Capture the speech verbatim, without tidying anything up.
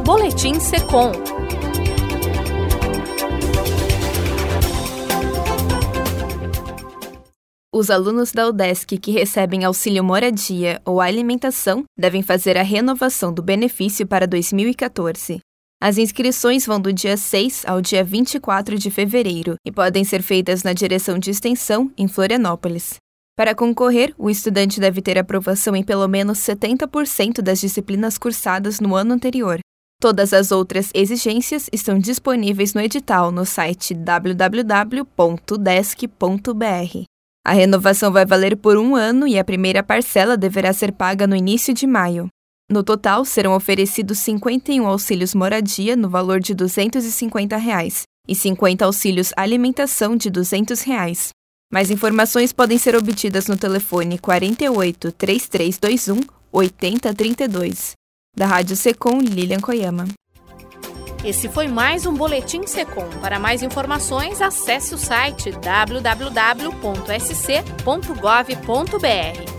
Boletim Secom. Os alunos da UDESC que recebem auxílio moradia ou alimentação devem fazer a renovação do benefício para dois mil e quatorze. As inscrições vão do dia seis ao dia vinte e quatro de fevereiro e podem ser feitas na direção de extensão, em Florianópolis. Para concorrer, o estudante deve ter aprovação em pelo menos setenta por cento das disciplinas cursadas no ano anterior. Todas as outras exigências estão disponíveis no edital no site w w w ponto udesc ponto b r. A renovação vai valer por um ano e a primeira parcela deverá ser paga no início de maio. No total, serão oferecidos cinquenta e um auxílios moradia no valor de duzentos e cinquenta reais e cinquenta auxílios alimentação de duzentos reais. Mais informações podem ser obtidas no telefone quarenta e oito, trinta e três vinte e um, oitenta trinta e dois. Da Rádio Secom, Lilian Koyama. Esse foi mais um Boletim Secom. Para mais informações, acesse o site w w w ponto s c ponto gov ponto b r.